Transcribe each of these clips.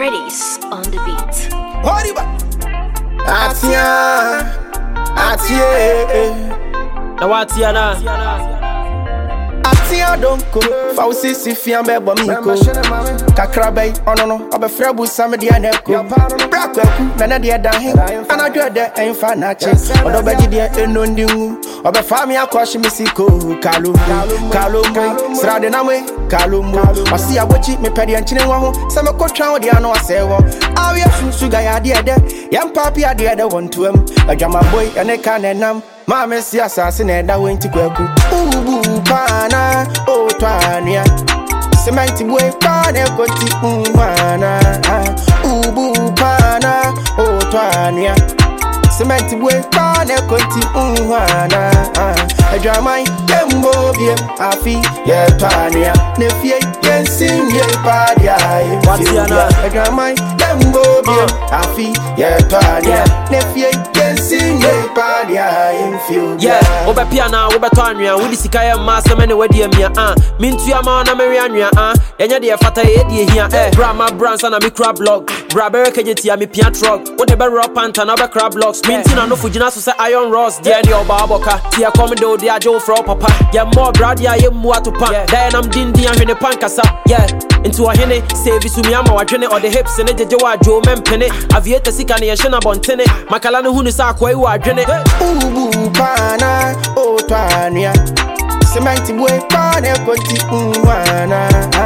Freddy's on the beat. Atia. Na watia na Atia donko Fausi si fiambe bomiko Kakrabe onono Obefre busame dia neko Brakweku nana dia dahe Anadwe de enfa nache Odobeji dia enondingu Obefami akwashi misiko Kalumwe Srade namwe Kalumwe Wasi abochi mepedi anchine waho Seme kotran odi ano asewo Awe suga ya dia de Yampapi ya dia de wontuem Ajama boy yaneka nenam Mame si asasi neda wenti kweku Ubu pana otwania Sementi bwe pane koti umwana Ubu pana otwania Sementi bwe pane koti umwana Ajamai tembo biem afi ye twania Nefie yensin ye padia Ajamai tembo biem afi ye twania Nefie yensin ye padia yeah, obe piana, obe tanya, we disika master many wedi mia mintu ya na meri anwa yenya de fata ye de hia brama brands na me crab log brabere kejeti ya me pia truck wo de be raw panta na be crab logs minti na no fujina so say iron rods de ne oba aboka ti ya come do de ajo fro papa ya more brad ya ye mu atopa dan am dindi ahwene pankasa yeah into a hene save su mi ama wadwene or the hips ne jeje wa jo mempene aviator sika ne ye hye na bontene makala no hunu sa akwai wa adwene ubu pana otwania Sementi bwe pane koti umwana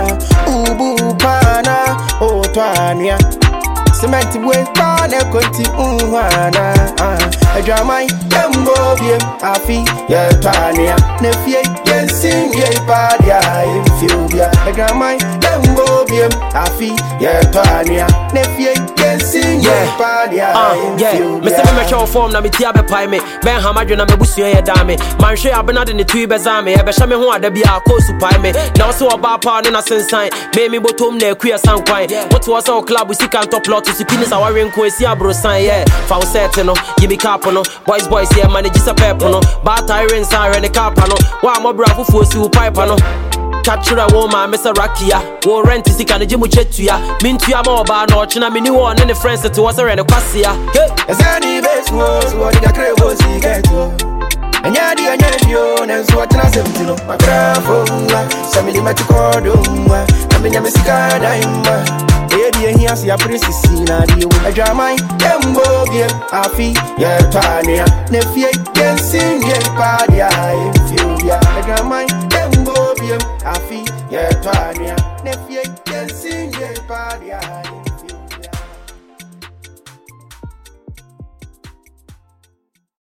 Ubu pana otwania Sementi bwe pane koti umwana Ajamai tembo biem afi ye twania Nefie yensin ye padia infubia Ajamai tembo biem afi ye twania Nefie yensin ye padia infubia Me se me show form na me tia be pai me Ben hamadwe na me busu ye dame Man hwe abena de ne tui bezame e be hye me ho adabia akosu pai me na so oba pa ne na sensan me mi botom na akua sankwan what was our club we sika top lot to pini sa waren ko esi abrosan yeah fa wo set no give cap no boys yeah manage sa pep no ba tyrants are ne cap no wa mo bra fufu si wo pipe no Capture woman, Mr. Rakia. Wo rent is can jimu chetuya. Mintu ya moba no china mini one and the friends that was a kwasia. As any base was what the crave was he get to. And yadi and yadio, and so what I said to know. My grandfather, some millimetric I mean, I'm a sky dime. Baby, he has your princess in a deal with a jamai. Tembo game, Afi, yeah, Tania. Nefie, dancing, yeah, party, I feel ya. A jamai, tembo game, Afi, yeah, Tania.